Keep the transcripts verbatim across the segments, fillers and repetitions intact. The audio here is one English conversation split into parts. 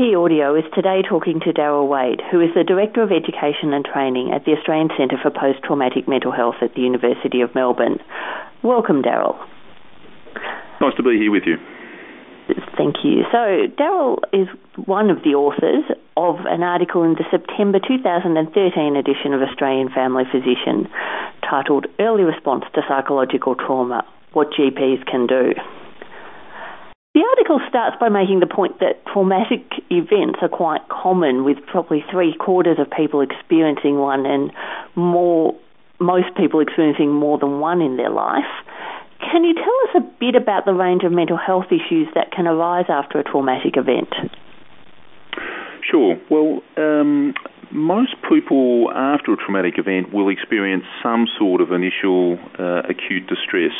P Audio is today talking to Daryl Wade, who is the Director of Education and Training at the Australian Centre for Post-Traumatic Mental Health at the University of Melbourne. Welcome, Daryl. Nice to be here with you. Thank you. So, Daryl is one of the authors of an article in the September two thousand thirteen edition of Australian Family Physician titled Early Response to Psychological Trauma, What G Ps Can Do. The article starts by making the point that traumatic events are quite common, with probably three quarters of people experiencing one and more, most people experiencing more than one in their life. Can you tell us a bit about the range of mental health issues that can arise after a traumatic event? Sure. Well, um, most people after a traumatic event will experience some sort of initial uh, acute distress.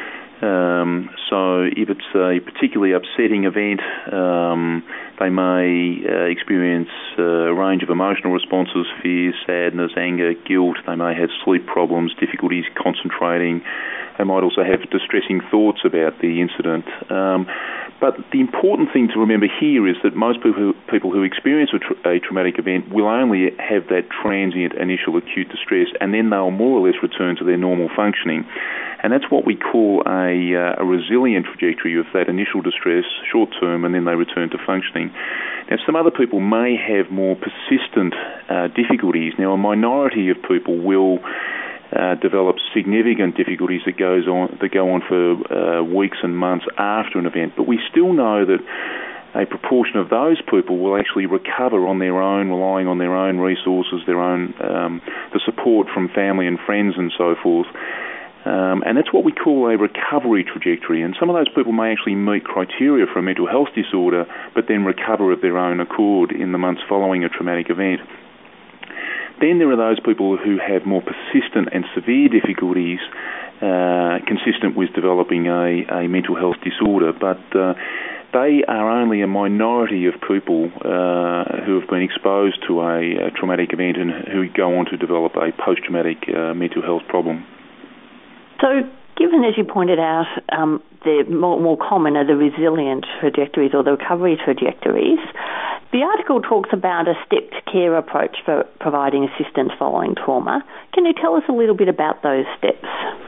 Um, so if it's a particularly upsetting event, um, they may uh, experience uh, a range of emotional responses: fear, sadness, anger, guilt. They may have sleep problems, difficulties concentrating. They might also have distressing thoughts about the incident. Um, but the important thing to remember here is that most people who, people who experience a, tra- a traumatic event will only have that transient initial acute distress, and then they'll more or less return to their normal functioning. And that's what we call a, uh, a resilient trajectory of that initial distress, short term, and then they return to functioning. Now, some other people may have more persistent uh, difficulties. Now, a minority of people will Uh, develop significant difficulties that goes on that go on for uh, weeks and months after an event, but we still know that a proportion of those people will actually recover on their own, relying on their own resources, their own um, the support from family and friends and so forth. Um, and that's what we call a recovery trajectory. And some of those people may actually meet criteria for a mental health disorder, but then recover of their own accord in the months following a traumatic event. Then there are those people who have more persistent and severe difficulties uh, consistent with developing a, a mental health disorder, but uh, they are only a minority of people uh, who have been exposed to a, a traumatic event and who go on to develop a post-traumatic uh, mental health problem. So, given, as you pointed out, um, the more, more common are the resilient trajectories or the recovery trajectories, the article talks about a stepped care approach for providing assistance following trauma. Can you tell us a little bit about those steps?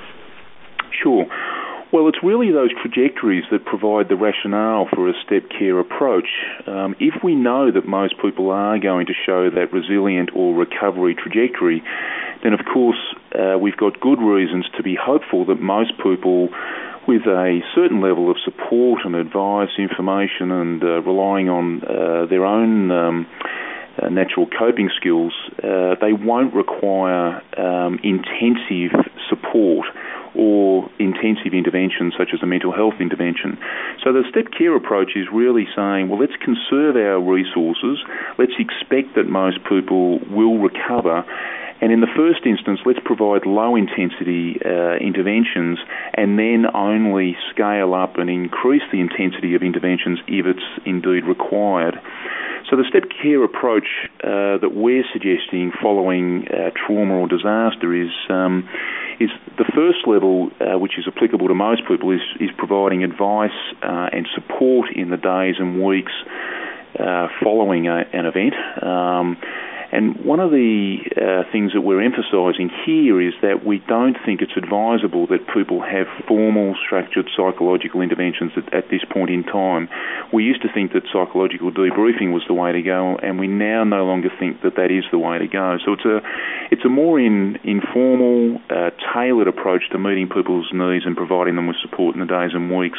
Sure. Well, it's really those trajectories that provide the rationale for a stepped care approach. Um, if we know that most people are going to show that resilient or recovery trajectory, then of course uh, we've got good reasons to be hopeful that most people with a certain level of support and advice, information, and uh, relying on uh, their own um, uh, natural coping skills, uh, they won't require um, intensive support or intensive interventions such as a mental health intervention. So the stepped care approach is really saying, well, let's conserve our resources, let's expect that most people will recover, and in the first instance, let's provide low-intensity uh, interventions and then only scale up and increase the intensity of interventions if it's indeed required. So the stepped care approach uh, that we're suggesting following uh, trauma or disaster is um, is the first level, uh, which is applicable to most people, is, is providing advice uh, and support in the days and weeks uh, following a, an event. Um, And one of the uh, things that we're emphasising here is that we don't think it's advisable that people have formal, structured psychological interventions at, at this point in time. We used to think that psychological debriefing was the way to go, and we now no longer think that that is the way to go. So it's a it's a more in, informal, uh, tailored approach to meeting people's needs and providing them with support in the days and weeks.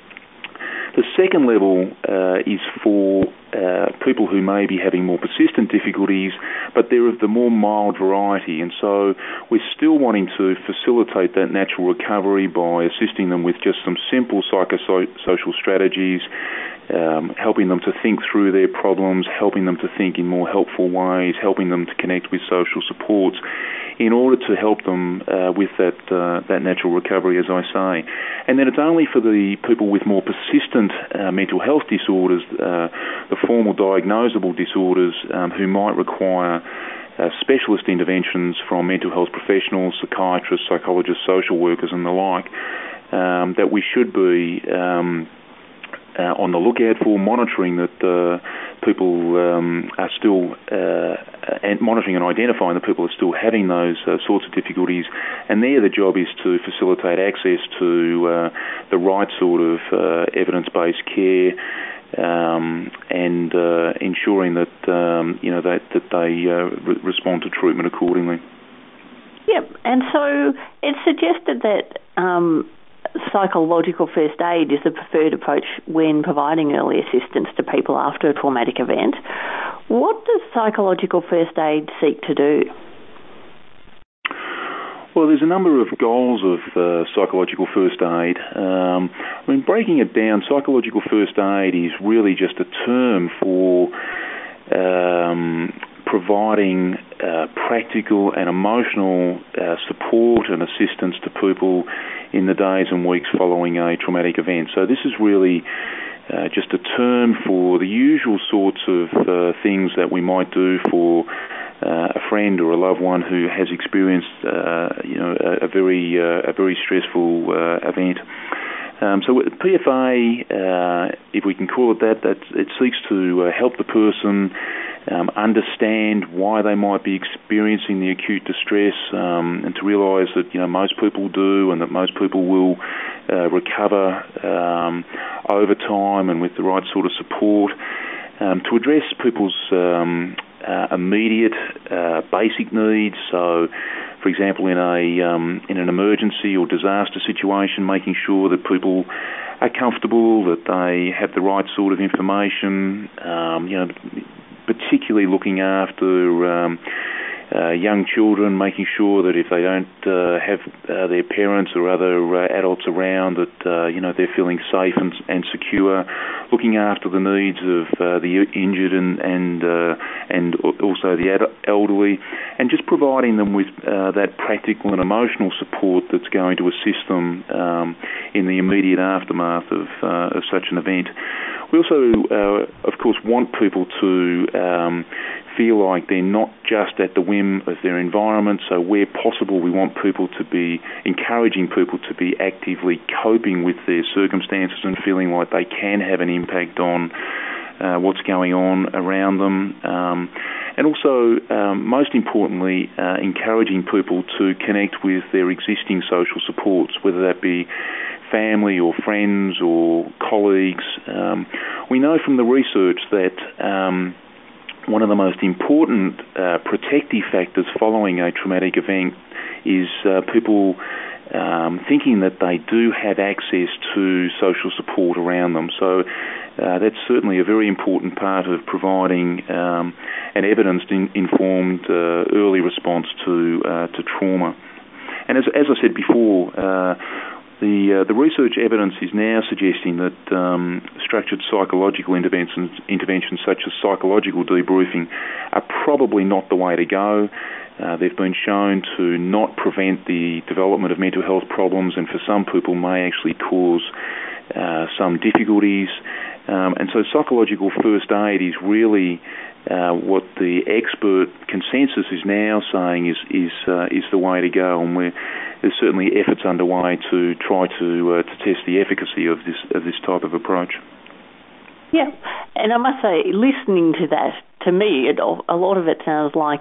The second level uh, is for uh, people who may be having more persistent difficulties, but they're of the more mild variety. And so we're still wanting to facilitate that natural recovery by assisting them with just some simple psychosocial strategies, um, helping them to think through their problems, helping them to think in more helpful ways, helping them to connect with social supports, in order to help them uh, with that uh, that natural recovery, as I say. And then it's only for the people with more persistent uh, mental health disorders, uh, the formal diagnosable disorders, um, who might require uh, specialist interventions from mental health professionals, psychiatrists, psychologists, social workers, and the like, um, that we should be um, Uh, on the lookout for, monitoring that uh, people um, are still uh, and monitoring and identifying that people are still having those uh, sorts of difficulties, and there the job is to facilitate access to uh, the right sort of uh, evidence-based care, um, and uh, ensuring that um, you know that that they uh, re- respond to treatment accordingly. Yep, and so it's suggested that um, psychological first aid is the preferred approach when providing early assistance to people after a traumatic event. What does psychological first aid seek to do? Well, there's a number of goals of uh, psychological first aid. Um, I mean, breaking it down, psychological first aid is really just a term for um, providing uh, practical and emotional uh, support and assistance to people in the days and weeks following a traumatic event. So this is really uh, just a term for the usual sorts of uh, things that we might do for uh, a friend or a loved one who has experienced, uh, you know, a, a very uh, a very stressful uh, event. Um, so P F A, uh, if we can call it that, that it seeks to uh, help the person um, understand why they might be experiencing the acute distress, um, and to realise that you know most people do, and that most people will uh, recover um, over time and with the right sort of support. Um, to address people's um, uh, immediate uh, basic needs, so for example, in a um, in an emergency or disaster situation, making sure that people are comfortable, that they have the right sort of information, um, you know, particularly looking after um, uh, young children, making sure that if they don't uh, have uh, their parents or other uh, adults around, that uh, you know they're feeling safe and, and secure, looking after the needs of uh, the injured and and uh, and also the ad- elderly, and just providing them with uh, that practical and emotional support that's going to assist them um, in the immediate aftermath of, uh, of such an event. We also, uh, of course, want people to um, feel like they're not just at the whim of their environment. So where possible, we want people to be encouraging people to be actively coping with their circumstances and feeling like they can have an impact on uh, what's going on around them. Um, and also, um, most importantly, uh, encouraging people to connect with their existing social supports, whether that be family or friends or colleagues. Um, we know from the research that um, one of the most important uh, protective factors following a traumatic event is uh, people um, thinking that they do have access to social support around them. So uh, that's certainly a very important part of providing um, an evidence-informed uh, early response to uh, to trauma. And as, as I said before, uh, The uh, the research evidence is now suggesting that um, structured psychological interventions, interventions such as psychological debriefing are probably not the way to go. Uh, they've been shown to not prevent the development of mental health problems, and for some people may actually cause uh, some difficulties. Um, and so psychological first aid is really uh, what the expert consensus is now saying is is uh, is the way to go, and we're there's certainly efforts underway to try to uh, to test the efficacy of this of this type of approach. Yeah, and I must say, listening to that, to me, it, a lot of it sounds like,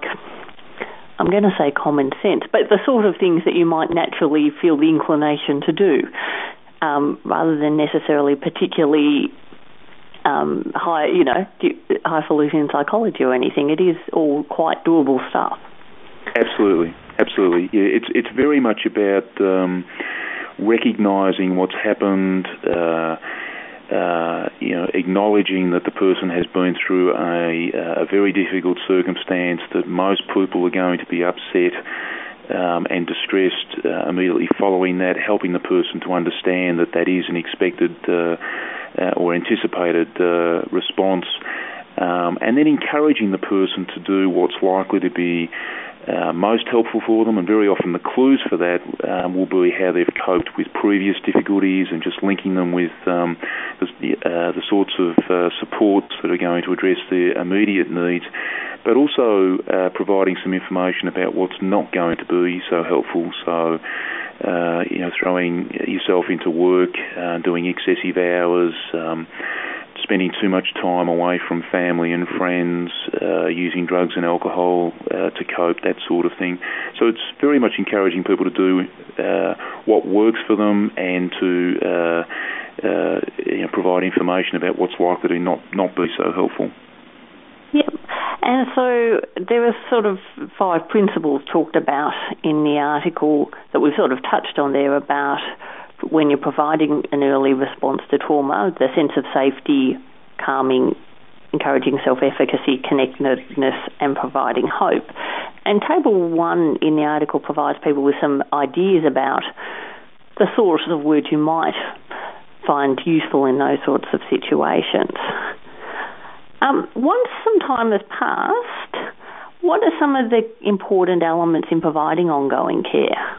I'm going to say common sense, but the sort of things that you might naturally feel the inclination to do, um, rather than necessarily particularly um, high, you know, highfalutin in psychology or anything. It is all quite doable stuff. Absolutely. Absolutely, yeah. It's it's very much about um, recognising what's happened, uh, uh, you know, acknowledging that the person has been through a, a very difficult circumstance, that most people are going to be upset um, and distressed uh, immediately following that, helping the person to understand that that is an expected uh, uh, or anticipated uh, response, um, and then encouraging the person to do what's likely to be Uh, most helpful for them, and very often the clues for that um, will be how they've coped with previous difficulties, and just linking them with um, the, uh, the sorts of uh, supports that are going to address their immediate needs, but also uh, providing some information about what's not going to be so helpful. So, uh, you know, throwing yourself into work, uh, doing excessive hours, um, spending too much time away from family and friends, uh, using drugs and alcohol uh, to cope, that sort of thing. So it's very much encouraging people to do uh, what works for them and to uh, uh, you know, provide information about what's likely to not, not be so helpful. Yep. And so there are sort of five principles talked about in the article that we've sort of touched on there about when you're providing an early response to trauma, the sense of safety, calming, encouraging self-efficacy, connectedness, and providing hope. And table one in the article provides people with some ideas about the sorts of words you might find useful in those sorts of situations. Um, once some time has passed, what are some of the important elements in providing ongoing care?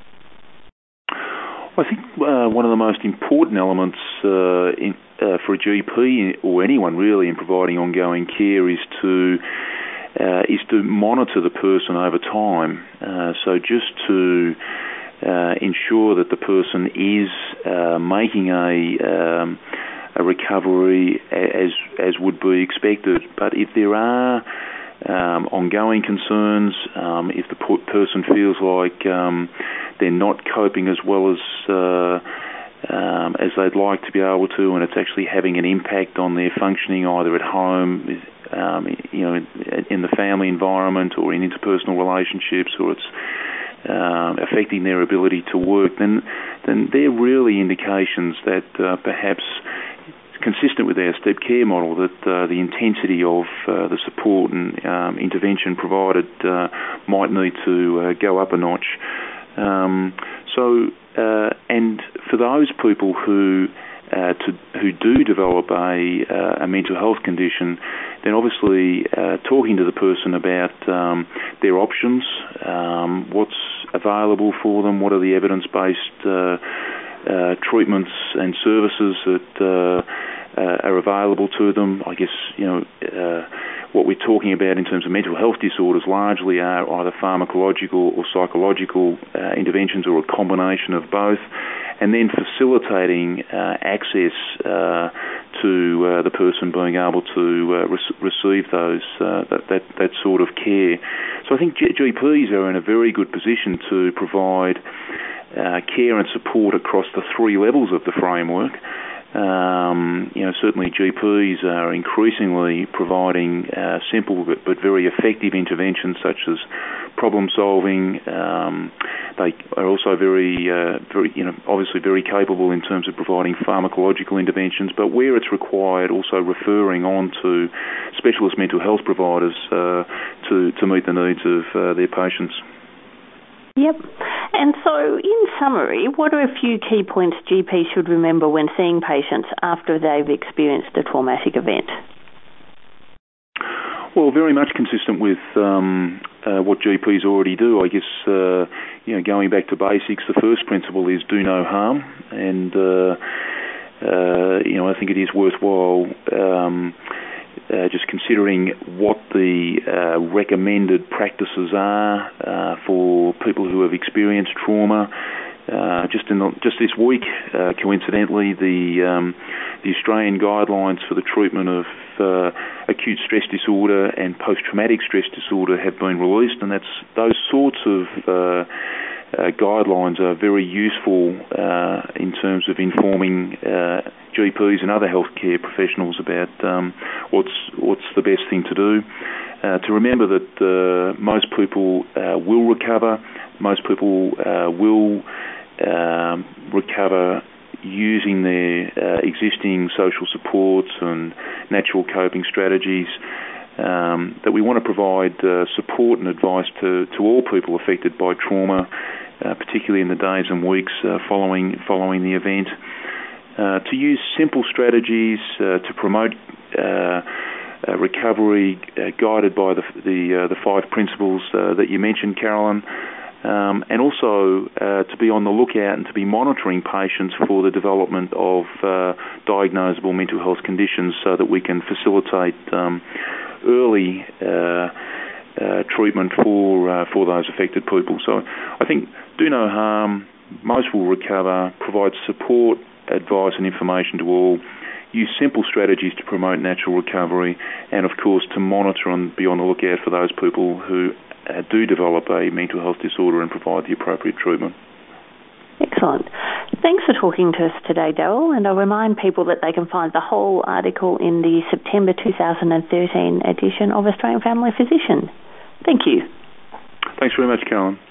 I think uh, one of the most important elements uh, in, uh, for a G P or anyone really in providing ongoing care is to uh, is to monitor the person over time. Uh, so just to uh, ensure that the person is uh, making a um, a recovery as as would be expected. But if there are um, ongoing concerns, um, if the person feels like um, they're not coping as well as uh, um, as they'd like to be able to, and it's actually having an impact on their functioning either at home, um, you know, in the family environment or in interpersonal relationships, or it's um, affecting their ability to work, then then they're really indications that uh, perhaps, consistent with our step care model, that uh, the intensity of uh, the support and um, intervention provided uh, might need to uh, go up a notch. Um, so, uh, and for those people who uh, to, who do develop a, uh, a mental health condition, then obviously uh, talking to the person about um, their options, um, what's available for them, what are the evidence-based uh, uh, treatments and services that uh, uh, are available to them. I guess, you know, uh, what we're talking about in terms of mental health disorders largely are either pharmacological or psychological uh, interventions or a combination of both, and then facilitating uh, access uh, to uh, the person being able to uh, re- receive those uh, that, that that sort of care. So I think G- GPs are in a very good position to provide uh, care and support across the three levels of the framework. Um, you know, certainly G Ps are increasingly providing uh, simple but, but very effective interventions such as problem solving. Um, they are also very, uh, very, you know, obviously very capable in terms of providing pharmacological interventions, but where it's required, also referring on to specialist mental health providers uh, to to meet the needs of uh, their patients. Yep. And so, in summary, what are a few key points G Ps should remember when seeing patients after they've experienced a traumatic event? Well, very much consistent with um, uh, what G Ps already do. I guess, uh, you know, going back to basics, the first principle is do no harm. And, uh, uh, you know, I think it is worthwhile um, Uh, just considering what the uh, recommended practices are uh, for people who have experienced trauma. Uh, just in the, just this week, uh, coincidentally, the um, the Australian guidelines for the treatment of uh, acute stress disorder and post-traumatic stress disorder have been released, and that's those sorts of uh, uh, guidelines are very useful uh, in terms of informing uh, G Ps and other healthcare professionals about um, what's what's the best thing to do. Uh, to remember that uh, most people uh, will recover. Most people uh, will um, recover using their uh, existing social supports and natural coping strategies. Um, that we want to provide uh, support and advice to, to all people affected by trauma, uh, particularly in the days and weeks uh, following following the event. Uh, to use simple strategies uh, to promote uh, uh, recovery, uh, guided by the the, uh, the five principles uh, that you mentioned, Carolyn, um, and also uh, to be on the lookout and to be monitoring patients for the development of uh, diagnosable mental health conditions, so that we can facilitate um, early uh, uh, treatment for uh, for those affected people. So I think do no harm. Most will recover. Provide support, advice and information to all. use simple strategies to promote natural recovery, and of course to monitor and be on the lookout for those people who uh, do develop a mental health disorder and provide the appropriate treatment. Excellent. Thanks for talking to us today, Daryl, and I'll remind people that they can find the whole article in the September two thousand thirteen edition of Australian Family Physician. Thank you. Thanks very much, Carolyn.